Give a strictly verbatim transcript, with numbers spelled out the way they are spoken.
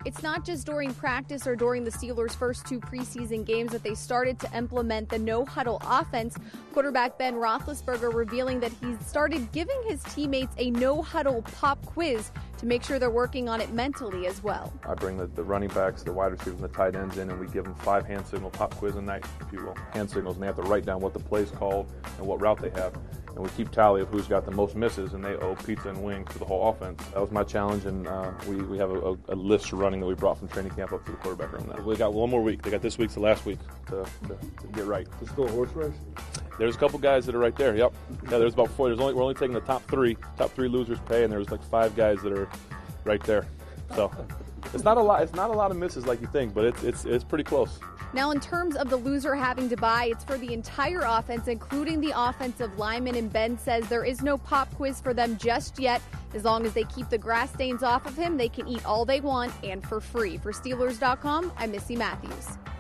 It's not just during practice or during the Steelers' first two preseason games that they started to implement the no-huddle offense. Quarterback Ben Roethlisberger revealing that he's started giving his teammates a no-huddle pop quiz to make sure they're working on it mentally as well. I bring the, the running backs, the wide receivers, and the tight ends in, and we give them five hand signal pop quiz a night, if you will. Hand signals, and they have to write down what the play's called and what route they have. And we keep tally of who's got the most misses, and they owe pizza and wings to the whole offense. That was my challenge, and uh, we, we have a, a list running that we brought from training camp up to the quarterback room now. We got one more week. They got this week's the last week to, to, to get right. It's still a horse race? There's a couple guys that are right there, yep. Yeah, there's about four. There's only, we're only taking the top three. Top three losers pay, and there's like five guys that are right there. So it's not a lot. It's not a lot of misses like you think, but it's it's it's pretty close. Now, in terms of the loser having to buy, it's for the entire offense, including the offensive linemen. And Ben says there is no pop quiz for them just yet. As long as they keep the grass stains off of him, they can eat all they want and for free. For Steelers dot com, I'm Missy Matthews.